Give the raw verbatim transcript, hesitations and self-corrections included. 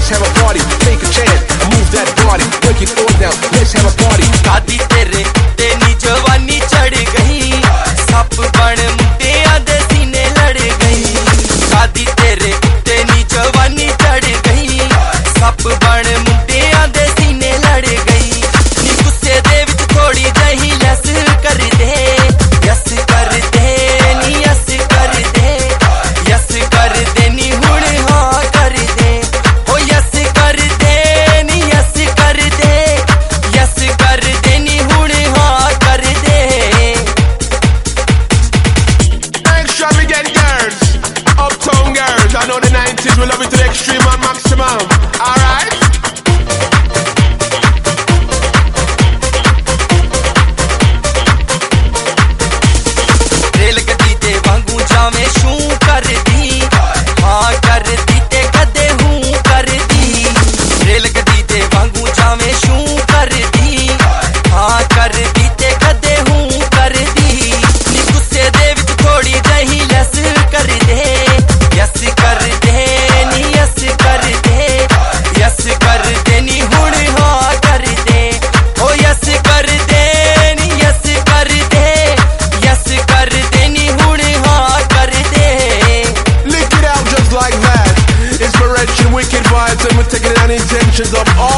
let's have a party. Take a chance, move that body, break it all down, let's have a party. शादी तेरे तेनी जवानी चढ़ गई, सप बन मुंडिया दे सीने लड़ गई। शादी तेरे तेनी जवानी चढ़ गई, सप बन मुंडिया दे सीने लड़ गई। नी गुस्से दे विच थोड़ी जही लस कर दे, यस कर दे नी यस कर दे, यस कर दे नी हुण हाँ कर दे, हो यस कर दे नी यस कर दे, यस कर दे नी हुण हाँ कर दे। Extravagant girls, uptown girls, I know the nineties we love it to the extreme and maximum. Alright? Rail गड्डी ते वांगू जावे शू कर दी, हाँ कर दी ते कदे हूँ कर दी। रेल गड्डी ते वांगू जावे शू कर दी, हाँ कर दी ते कदे हूँ कर दी। नी गुस्से दे विच थोड़ी जही लस कर दे, यस कर दे नी यस कर दे, यस कर दे नी हुण हाँ कर दे, हो यस कर दे नी यस कर दे, यस कर दे नी हुण हाँ कर दे। Lick it out just like that. Inspiration, wicked vibes, and we're taking it on intentions of all